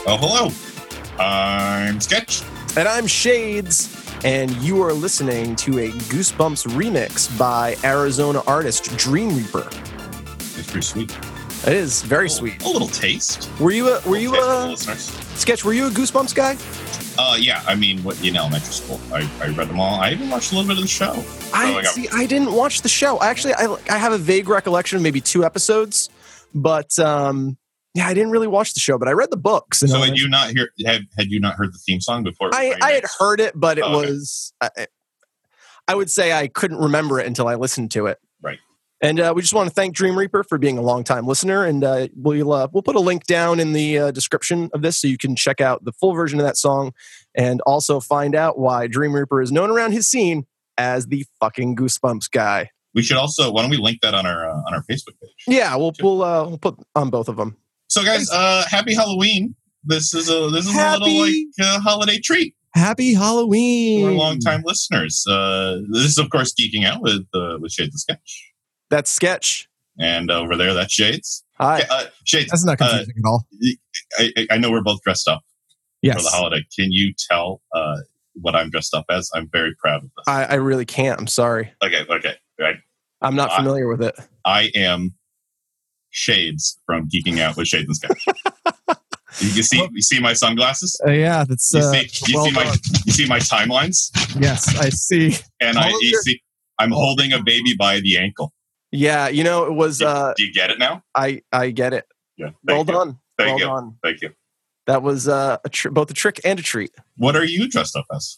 Oh, hello. I'm Sketch. And I'm Shades, and you are listening to a Goosebumps remix by Arizona artist Dream Reaper. It's pretty sweet. It is very sweet. A little taste. Were you a listeners? Sketch? Were you a Goosebumps guy? Yeah. I mean, in elementary school, I read them all. I even watched a little bit of the show. I didn't watch the show. Actually, I have a vague recollection of maybe 2 episodes, but yeah, I didn't really watch the show. But I read the books. So had you not heard the theme song before? I had heard it, but it was. I would say I couldn't remember it until I listened to it. Right. And we just want to thank Dream Reaper for being a longtime listener. And we'll put a link down in the description of this so you can check out the full version of that song and also find out why Dream Reaper is known around his scene as the fucking Goosebumps guy. We should also, why don't we link that on our Facebook page? Yeah, we'll put on both of them. So guys, happy Halloween. This is a little holiday treat. Happy Halloween. For longtime listeners. This is of course Geeking Out with Shades and Sketch. That's Sketch. And over there, that's Shades. Hi. Shades. That's not confusing at all. I know we're both dressed up for the holiday. Can you tell what I'm dressed up as? I'm very proud of this. I really can't. I'm sorry. Okay. Right. I'm not familiar with it. I am Shades from Geeking Out with Shades and Sketch. You see my sunglasses? Yeah, that's you see my timelines? Yes, I see. And I'm holding a baby by the ankle. Yeah, it was. Do you get it now? I get it. Yeah. Well done. Thank you. That was both a trick and a treat. What are you dressed up as?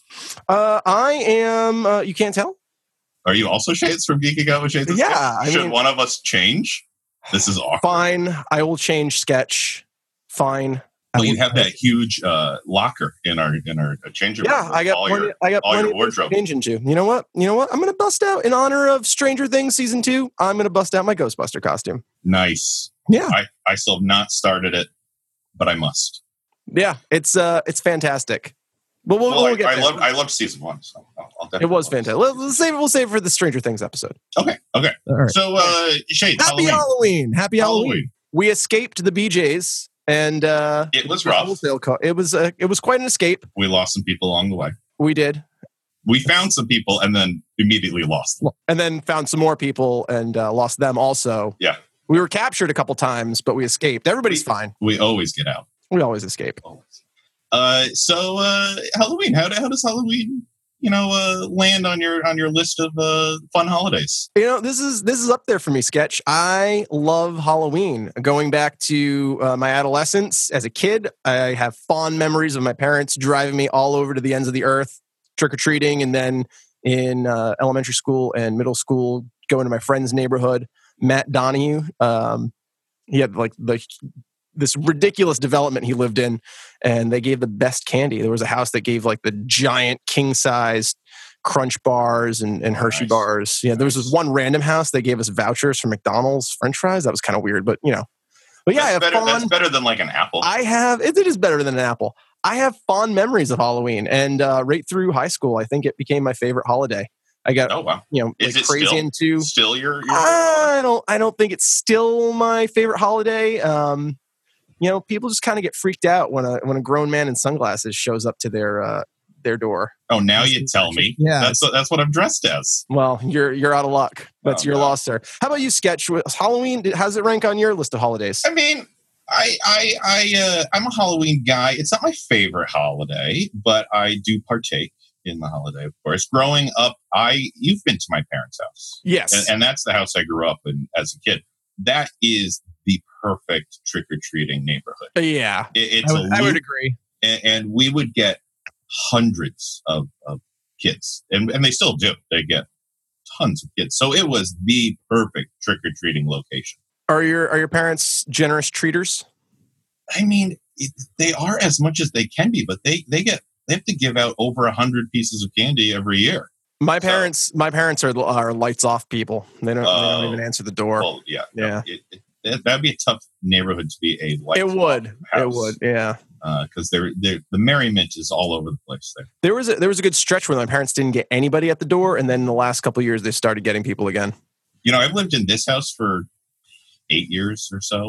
I am. You can't tell? Are you also Shades from Geeking Out with Shades? Yeah. Should one of us change? This is awkward. Fine. I will change Sketch. Fine. Well, you have that huge locker in our change room. Yeah, I got plenty of wardrobe to change into. You know what? I'm going to bust out in honor of Stranger Things season 2. I'm going to bust out my Ghostbuster costume. Nice. Yeah. I still have not started it, but I must. Yeah, it's fantastic. But we'll get there. I loved season 1, so it was fantastic. We'll save it for the Stranger Things episode. Okay. All right. So, Shade, Happy Halloween. Happy Halloween. We escaped the BJs. And it was rough. It was quite an escape. We lost some people along the way. We did. We found some people and then immediately lost them. And then found some more people and lost them also. Yeah. We were captured a couple times, but we escaped. Everybody's fine. We always get out. We always escape. Always. So Halloween. How does Halloween land on your list of fun holidays? This is up there for me, Sketch. I love Halloween. Going back to my adolescence as a kid, I have fond memories of my parents driving me all over to the ends of the earth, trick-or-treating, and then in elementary school and middle school, going to my friend's neighborhood, Matt Donahue. He had this ridiculous development he lived in, and they gave the best candy. There was a house that gave the giant king-size Crunch bars and Hershey bars. Yeah, there was this one random house that gave us vouchers for McDonald's French fries. That was kind of weird, but But yeah, that's better than an apple. It is better than an apple. I have fond memories of Halloween, and right through high school, I think it became my favorite holiday. I got, is it crazy into. Still your? I don't think it's still my favorite holiday. People just kind of get freaked out when a grown man in sunglasses shows up to their door. Oh, now you tell me. Yeah, that's what I'm dressed as. Well, you're out of luck. That's your loss, sir. How about you, Sketch? Halloween, how does it rank on your list of holidays? I mean, I'm a Halloween guy. It's not my favorite holiday, but I do partake in the holiday, of course. Growing up, you've been to my parents' house. Yes. And that's the house I grew up in as a kid. That is the perfect trick-or-treating neighborhood. Yeah. I would agree. And we would get hundreds of kids. And they still do. They get tons of kids. So it was the perfect trick-or-treating location. Are your parents generous treaters? I mean, they are as much as they can be, but they have to give out over 100 pieces of candy every year. My parents are lights off people. They don't even answer the door. Well, yeah. That'd be a tough neighborhood to be a lights off house. It would. Yeah. Because the merriment is all over the place there. There was a good stretch where my parents didn't get anybody at the door, and then in the last couple of years they started getting people again. I've lived in this house for 8 years or so,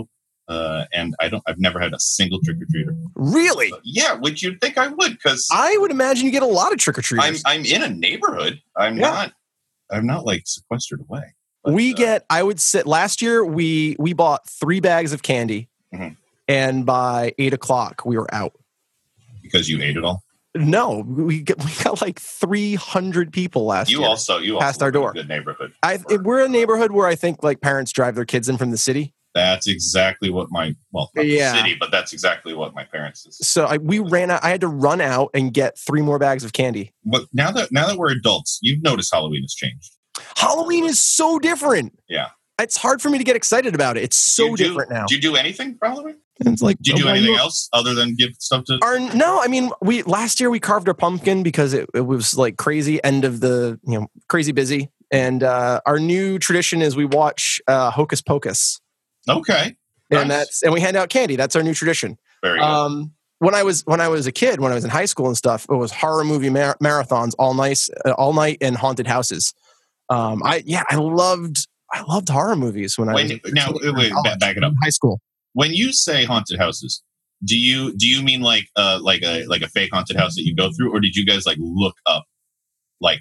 and I've never had a single trick or treater. Really? Yeah, which you'd think I would, because I would imagine you get a lot of trick or treaters. I'm in a neighborhood. I'm not like sequestered away. But, I would say last year we bought 3 bags of candy, and by 8:00 we were out. Because you ate it all? No, we got like 300 people last year. You passed our door. A good neighborhood. We're a neighborhood where I think like parents drive their kids in from the city. That's exactly what not the city, but that's exactly what my parents did. So we ran out. I had to run out and get 3 more bags of candy. But now that we're adults, you've noticed Halloween has changed. Halloween is so different. Yeah. It's hard for me to get excited about it. It's so different now. Do you do anything for Halloween? It's like, do you do anything else other than give stuff to? No, I mean, last year we carved our pumpkin because it was like crazy end of the, crazy busy. And our new tradition is we watch Hocus Pocus. Okay. And we hand out candy. That's our new tradition. Very good. When I was a kid, when I was in high school and stuff, it was horror movie marathons all night and haunted houses. I loved horror movies when I was back it up. High school. When you say haunted houses, do you mean like a fake haunted house that you go through, or did you guys like look up like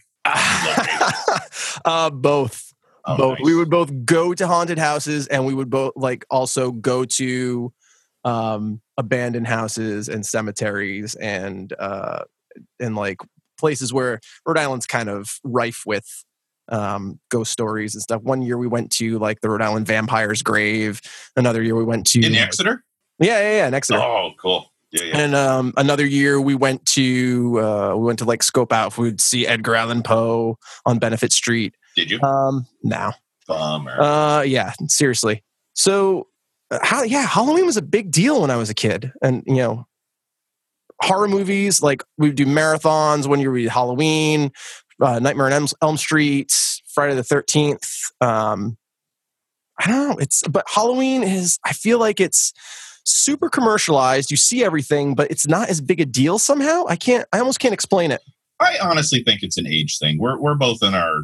both? Oh, both. Nice. We would both go to haunted houses, and we would both also go to abandoned houses and cemeteries and like places where Rhode Island's kind of rife with ghost stories and stuff. One year we went to like the Rhode Island Vampire's Grave. Another year we went to in Exeter. Yeah, in Exeter. Oh, cool. Yeah. And another year we went to like scope out if we'd see Edgar Allan Poe on Benefit Street. Did you? No. Bummer. Yeah, seriously. So, Halloween was a big deal when I was a kid, and horror movies, like we would do marathons. One year we did Halloween, Nightmare on Elm Street, Friday the 13th. I don't know. But Halloween I feel like it's super commercialized. You see everything, but it's not as big a deal somehow. I almost can't explain it. I honestly think it's an age thing. We're both in our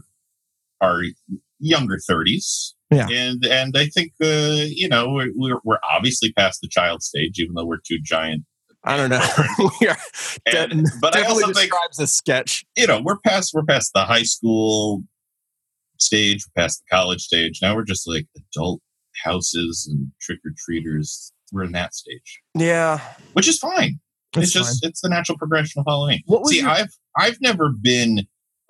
younger 30s. Yeah. And I think, we're obviously past the child stage, even though we're 2 giant. I don't know. But I also describes a sketch. We're past the high school stage, we're past the college stage. Now we're just like adult houses and trick-or-treaters. We're in that stage. Yeah. Which is fine. It's the natural progression of Halloween. I've never been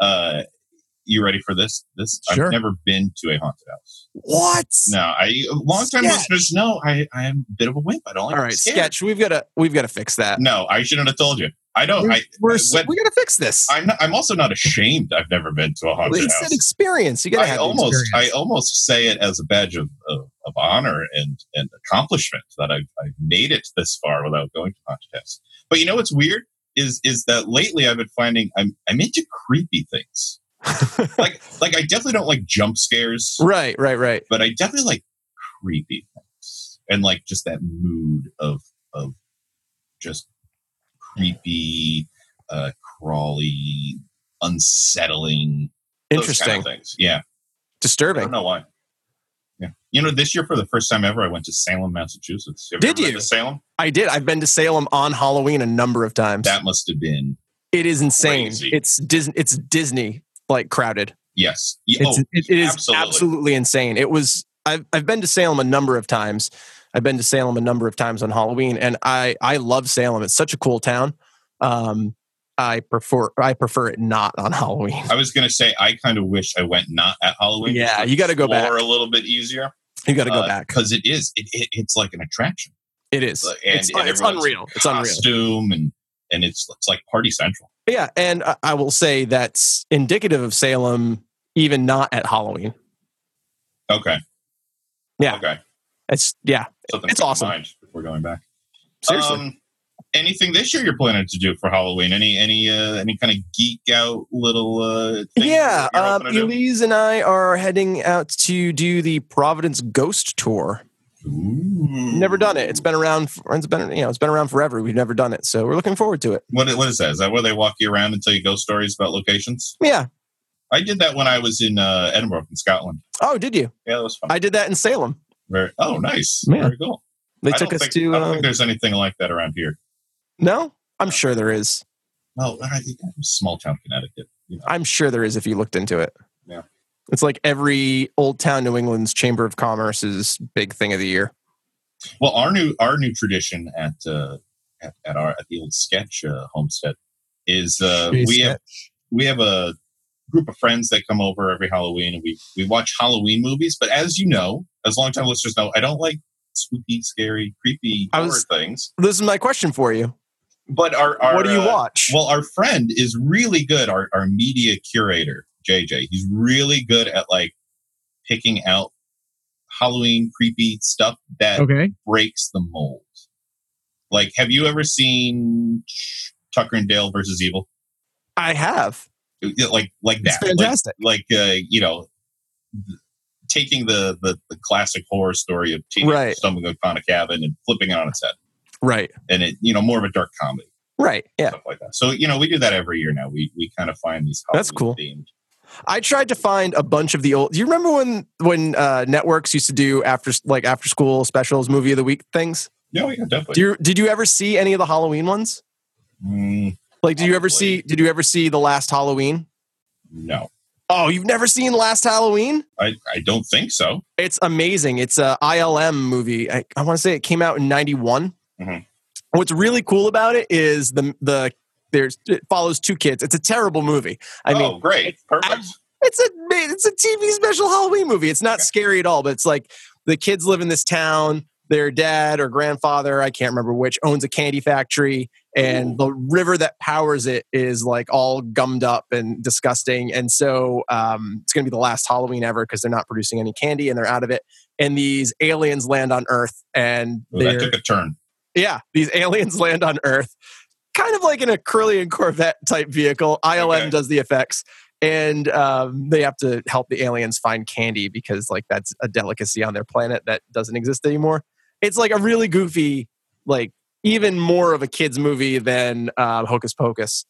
you ready for this? Sure. I've never been to a haunted house. What? No, long-time listeners know I am a bit of a wimp. I don't like. All right, Sketch. We've got to fix that. No, I shouldn't have told you. I don't. We got to fix this. I'm also not ashamed. I've never been to a haunted house. It's an experience. You got to have experience. I almost say it as a badge of honor and accomplishment that I've made it this far without going to a haunted house. But you know what's weird is that lately I've been finding I'm into creepy things. like I definitely don't like jump scares. Right. But I definitely like creepy things and like just that mood of just creepy, crawly, unsettling, interesting those kind of things. Yeah, disturbing. I don't know why. Yeah, this year for the first time ever, I went to Salem, Massachusetts. Did you? Been to Salem? I did. I've been to Salem on Halloween a number of times. That must have been. It is insane. Crazy. It's Disney like crowded. Yes. It is absolutely insane. It was. I've been to Salem a number of times. I've been to Salem a number of times on Halloween, and I love Salem. It's such a cool town. I prefer it not on Halloween. I was going to say I kind of wish I went not at Halloween. Yeah, you got to go back. Or a little bit easier. You got to go back because it's like an attraction. It is. And it's unreal. It's unreal. Costume and it's like party central. Yeah, and I will say that's indicative of Salem, even not at Halloween. Okay. Yeah. Okay. It's awesome. Before going back, seriously. Anything this year you're planning to do for Halloween? Any kind of geek out little thing? Yeah, Elise and I are heading out to do the Providence Ghost Tour. Ooh. Never done it. It's been around forever. We've never done it, so we're looking forward to it. What is that? Is that where they walk you around and tell you ghost stories about locations? Yeah, I did that when I was in Edinburgh, in Scotland. Oh, did you? Yeah, that was fun. I did that in Salem. Nice. Yeah. Very cool. They took us to. I don't think there's anything like that around here. No, I'm sure there is. No, I think small town Connecticut. You know. I'm sure there is if you looked into it. Yeah. It's like every Old Town New England's Chamber of Commerce's big thing of the year. Well, our new tradition at the old Sketch homestead is we have a group of friends that come over every Halloween, and we watch Halloween movies. But as you know, as longtime listeners know, I don't like spooky, scary, creepy horror things. This is my question for you. But our what do you watch? Well, our friend is really good. Our media curator, JJ, he's really good at like picking out Halloween creepy stuff that breaks the mold. Like, have you ever seen Tucker and Dale versus Evil? I have. Like that. It's fantastic. Like taking the classic horror story of teenagers stumbling upon a cabin and flipping it on its head. Right. And it, more of a dark comedy. Right. Yeah. Stuff like that. So, we do that every year now. We kind of find these Halloween That's cool. themed. I tried to find a bunch of the old. Do you remember when networks used to do after school specials, movie of the week things? No, yeah, definitely. Did you ever see any of the Halloween ones? Did you ever see The Last Halloween? No. Oh, you've never seen Last Halloween? I don't think so. It's amazing. It's a ILM movie. I want to say it came out in 91. Mm-hmm. What's really cool about it is it follows two kids. It's a terrible movie. I mean, great. Perfect. It's a TV special Halloween movie. It's not scary at all, but it's like the kids live in this town. Their dad or grandfather, I can't remember which, owns a candy factory, and the river that powers it is like all gummed up and disgusting. And so it's going to be the last Halloween ever because they're not producing any candy and they're out of it. And these aliens land on Earth, and that took a turn. Yeah, these aliens land on Earth, kind of like in a Curly and Corvette type vehicle. ILM does the effects. And they have to help the aliens find candy because like that's a delicacy on their planet that doesn't exist anymore. It's like a really goofy, like even more of a kid's movie than Hocus Pocus,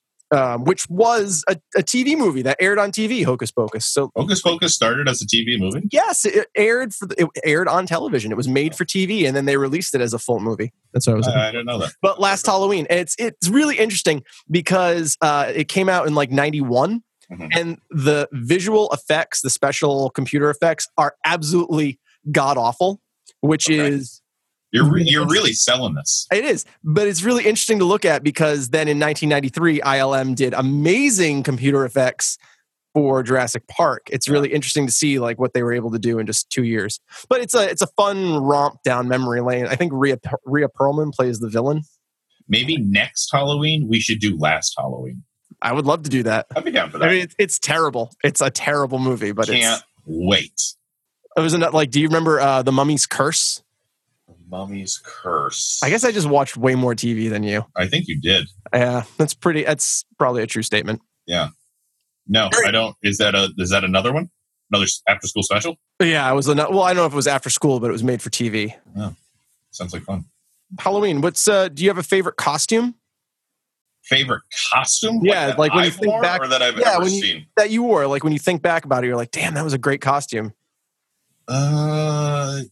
which was a TV movie that aired on TV, Hocus Pocus. So Hocus Pocus started as a TV movie? Yes, it aired on television. It was made for TV, and then they released it as a full movie. That's what I was I didn't know that. But Last Halloween, it's really interesting because it came out in like 91. Mm-hmm. And the visual effects, the special computer effects are absolutely god-awful, which is... You're really selling this. It is. But it's really interesting to look at because then in 1993, ILM did amazing computer effects for Jurassic Park. It's really interesting to see like what they were able to do in just 2 years. But it's a fun romp down memory lane. I think Rhea Perlman plays the villain. Maybe next Halloween, we should do Last Halloween. I would love to do that. I'd be down for that. I mean, it's terrible. It's a terrible movie, but can't wait. It was like, do you remember The Mummy's Curse? The Mummy's Curse. I guess I just watched way more TV than you. I think you did. Yeah, that's probably a true statement. Yeah. No, I don't. Is that another one? Another after school special? Yeah, it was. Well, I don't know if it was after school, but it was made for TV. Oh, sounds like fun. Halloween. Do you have a favorite costume? Favorite costume? Yeah, like when you think back, or that I've ever seen that you wore. Like when you think back about it, you're like, "Damn, that was a great costume." No,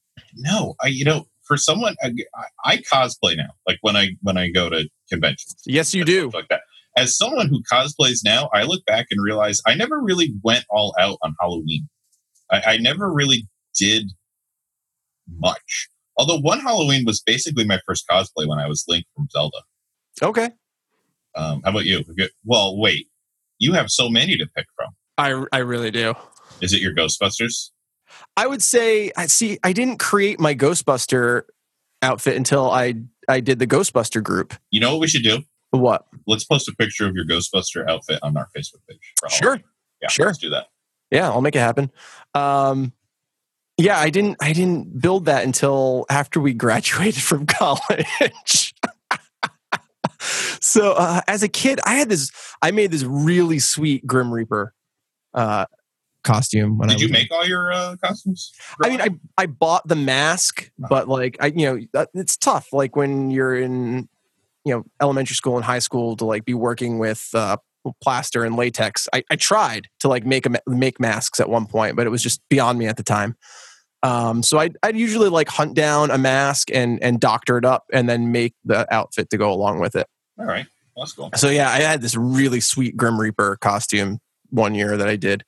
for someone, I cosplay now. Like when I go to conventions. Yes, you do. Like that. As someone who cosplays now, I look back and realize I never really went all out on Halloween. I never really did much. Although one Halloween was basically my first cosplay when I was Link from Zelda. Okay. How about you? Well, wait. You have so many to pick from. I really do. Is it your Ghostbusters? I would say, I didn't create my Ghostbuster outfit until I did the Ghostbuster group. You know what we should do? What? Let's post a picture of your Ghostbuster outfit on our Facebook page. Sure. Yeah, sure. Let's do that. Yeah, I'll make it happen. Yeah, I didn't build that until after we graduated from college. So as a kid, I made this really sweet Grim Reaper costume. Did you make all your costumes? I mean, I bought the mask, but like it's tough. Like when you're in elementary school and high school to like be working with plaster and latex. I tried to like make masks at one point, but it was just beyond me at the time. So I'd usually like hunt down a mask and doctor it up and then make the outfit to go along with it. All right. Well, that's cool. So yeah, I had this really sweet Grim Reaper costume one year that I did.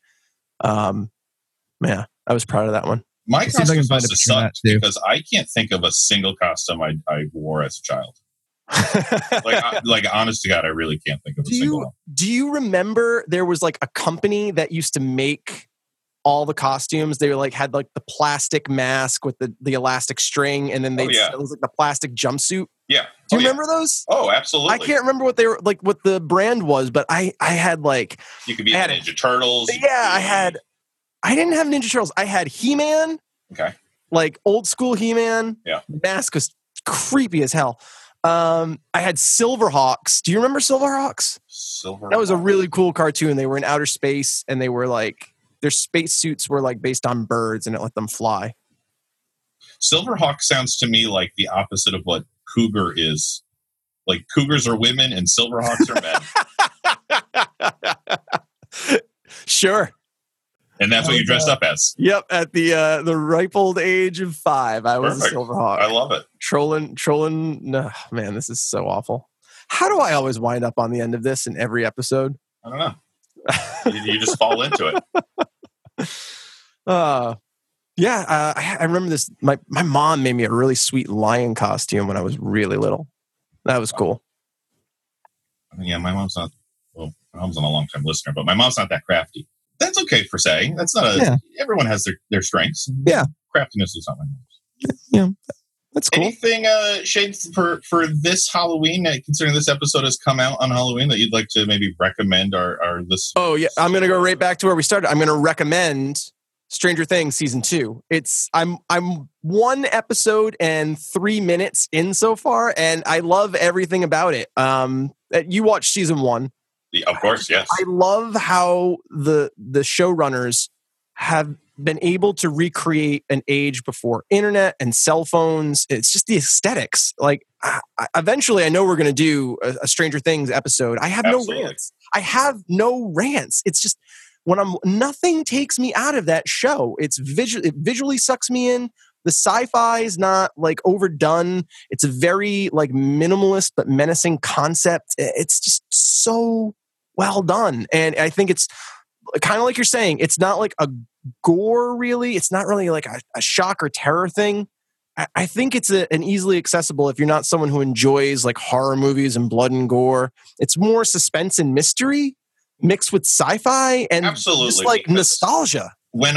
Yeah, I was proud of that one. My costume must have sucked because I can't think of a single costume I wore as a child. like honest to God, I really can't think of a single one. Do you remember there was like a company that used to make all the costumes? They like had like the plastic mask with the elastic string, and then it was like the plastic jumpsuit. Yeah. Do you remember those? Oh, absolutely. I can't remember what they were like, what the brand was, but I had like you could be Ninja Turtles. Yeah, I didn't have Ninja Turtles. I had He-Man. Okay. Like old school He-Man. Yeah. The mask was creepy as hell. I had Silverhawks. Do you remember Silverhawks? That was a really cool cartoon. They were in outer space, and they were like, their space suits were like based on birds, and it let them fly. Silverhawk sounds to me like the opposite of what cougar is. Like cougars are women and Silverhawks are men. Sure. And that's what you dressed up as. Yep, at the ripe old age of 5, I was a Silverhawk. I love it. Trolling. No, man, this is so awful. How do I always wind up on the end of this in every episode? I don't know. You just fall into it. Yeah, I remember this. My mom made me a really sweet lion costume when I was really little. That was cool. Yeah, my mom's not. Well, my mom's not a long-time listener, but my mom's not that crafty. That's okay for saying. That's not everyone has their strengths. Yeah. Craftiness is not my mom's. Yeah. That's cool. Anything, Shane, for this Halloween, considering this episode has come out on Halloween, that you'd like to maybe recommend our listeners? Oh, yeah. I'm going to go right back to where we started. I'm going to recommend Stranger Things season 2. I'm 1 episode and 3 minutes in so far, and I love everything about it. You watched season 1. Of course, yes. I love how the showrunners have been able to recreate an age before internet and cell phones. It's just the aesthetics. Like, eventually, I know we're going to do a Stranger Things episode. I have no rants. It's just nothing takes me out of that show. It visually sucks me in. The sci-fi is not like overdone. It's a very like minimalist but menacing concept. It's just so well done. And I think it's kind of like you're saying, it's not like a gore really. It's not really like a shock or terror thing. I think it's an easily accessible if you're not someone who enjoys like horror movies and blood and gore. It's more suspense and mystery mixed with sci-fi and just like nostalgia. When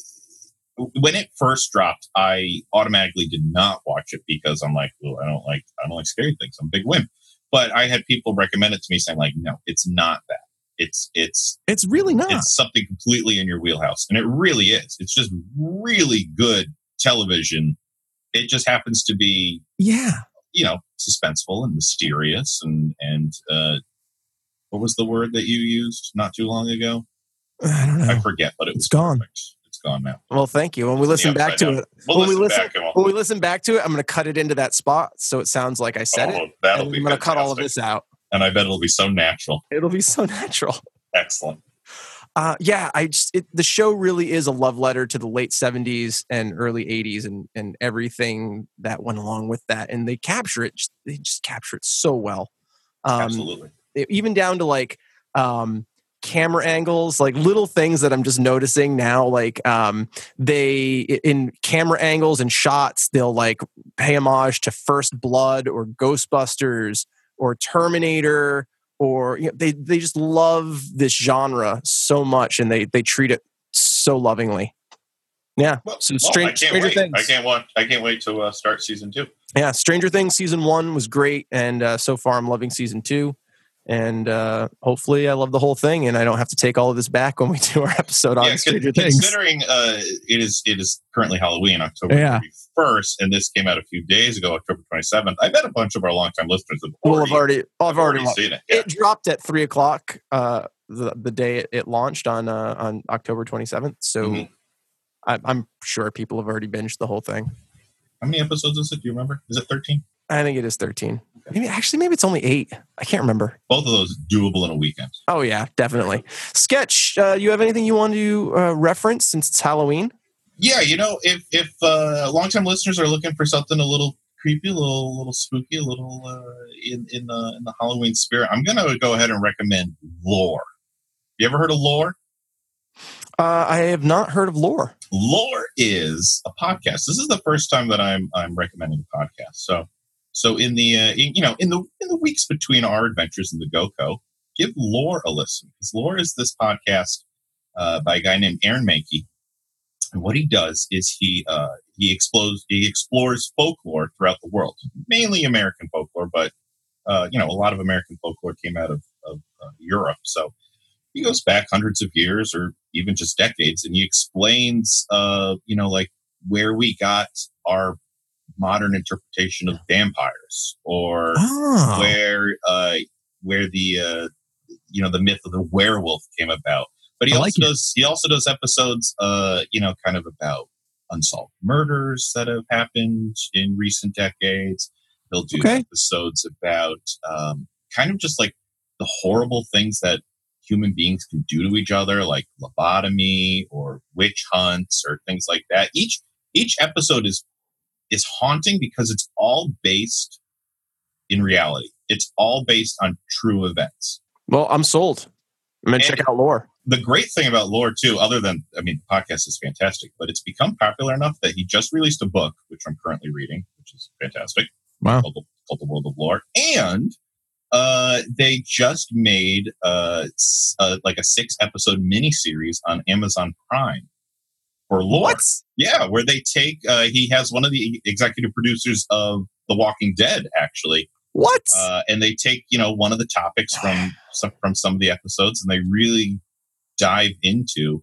it first dropped, I automatically did not watch it because I'm like, well, I don't like scary things. I'm a big wimp. But I had people recommend it to me saying like, no, it's not that. It's really not. It's something completely in your wheelhouse. And it really is. It's just really good television. It just happens to be, suspenseful and mysterious and what was the word that you used not too long ago? I don't know. I forget, but it's gone. Perfect. It's gone now. Well, thank you. When we listen back to it, when we listen back to it, I'm going to cut it into that spot so it sounds like I said it. I'm going to cut all of this out. And I bet it'll be so natural. It'll be so natural. Excellent. The show really is a love letter to the late 70s and early 80s and everything that went along with that. And they capture it. They just capture it so well. Absolutely. Even down to like camera angles, like little things that I'm just noticing now. Like they in camera angles and shots, they'll like pay homage to First Blood or Ghostbusters or Terminator, or they just love this genre so much, and they treat it so lovingly. Yeah. Stranger Things. I can't wait to start season 2. Yeah, Stranger Things season 1 was great, and so far I'm loving season 2. And hopefully I love the whole thing, and I don't have to take all of this back when we do our episode on Stranger Things. Considering it is currently Halloween, October 31st, and this came out a few days ago, October 27th. I bet a bunch of our longtime listeners have already seen it. Yeah. It dropped at 3:00 the day it launched on October 27th. So I'm sure people have already binged the whole thing. How many episodes is it? Do you remember? Is it 13? I think it is 13. Okay. Maybe it's only 8. I can't remember. Both of those doable in a weekend. Oh, yeah, definitely. Sketch, you have anything you want to reference since it's Halloween? Yeah, if longtime listeners are looking for something a little creepy, a little spooky, a little in the Halloween spirit, I'm gonna go ahead and recommend Lore. You ever heard of Lore? I have not heard of Lore. Lore is a podcast. This is the first time that I'm recommending a podcast. So in the in the weeks between our adventures in the GoCo, give Lore a listen, because Lore is this podcast by a guy named Aaron Mahnke. And what he does is he explores folklore throughout the world, mainly American folklore, but a lot of American folklore came out of Europe. So he goes back hundreds of years or even just decades, and he explains, like where we got our modern interpretation of vampires, or where the the myth of the werewolf came about. But he also does episodes, kind of about unsolved murders that have happened in recent decades. He'll do episodes about kind of just like the horrible things that human beings can do to each other, like lobotomy or witch hunts or things like that. Each episode is haunting because it's all based in reality. It's all based on true events. Well, I'm sold. I'm going to check out Lore. The great thing about Lore, too, the podcast is fantastic, but it's become popular enough that he just released a book, which I'm currently reading, which is fantastic. Wow. Called The World of Lore. And they just made like a 6-episode miniseries on Amazon Prime for Lore. What? Yeah, where they take, he has one of the executive producers of The Walking Dead, actually. What? And they take, one of the topics from some of the episodes, and they really dive into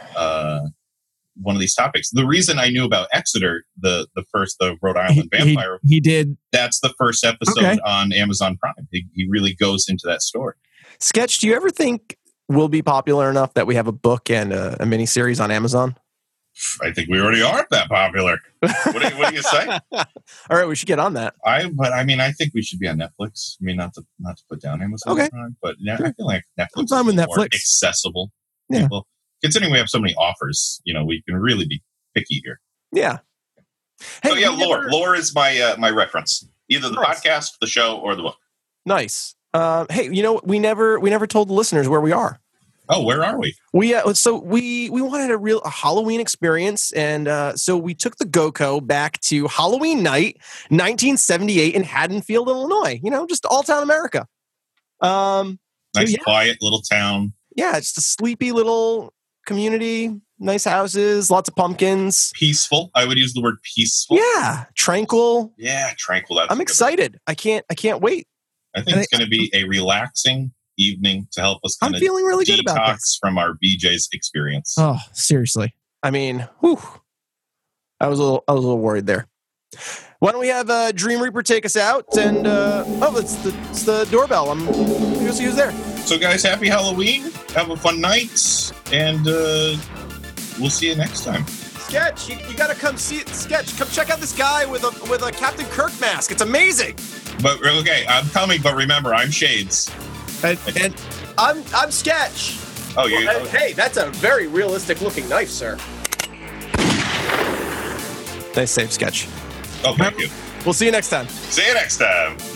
one of these topics. The reason I knew about Exeter, the Rhode Island vampire, he did. That's the first episode on Amazon Prime. He really goes into that story. Sketch, do you ever think we'll be popular enough that we have a book and a miniseries on Amazon? I think we already are that popular. What do you say? All right, we should get on that. I think we should be on Netflix. I mean, not to put down Amazon, but yeah, sure. I feel like Netflix is more Netflix. Accessible. Yeah. People. Considering we have so many offers, we can really be picky here. Yeah. Hey, so yeah, Lore is my reference. Either the podcast, the show, or the book. Nice. Hey, we never told the listeners where we are. Oh, where are we? We wanted a Halloween experience, and so we took the GoCo back to Halloween night, 1978 in Haddonfield, Illinois. Just all town America. Nice, quiet little town. Yeah, it's a sleepy little community. Nice houses, lots of pumpkins. Peaceful. I would use the word peaceful. Yeah, tranquil. Yeah, tranquil. I'm excited. I can't wait. I think it's going to be a relaxing evening to help us I'm feeling really good about this from our BJ's experience. Oh, seriously. I mean, whew. I was a little worried there. Why don't we have Dream Reaper take us out? And it's the doorbell. I'm going to see who's there. So, guys, happy Halloween. Have a fun night, and we'll see you next time. Sketch, you got to come see it. Sketch, come check out this guy with a Captain Kirk mask. It's amazing. But okay, I'm coming. But remember, I'm Shades. And I'm Sketch. Oh, you? Hey, that's a very realistic looking knife, sir. Nice save, Sketch. Oh, thank you. We'll see you next time. See you next time.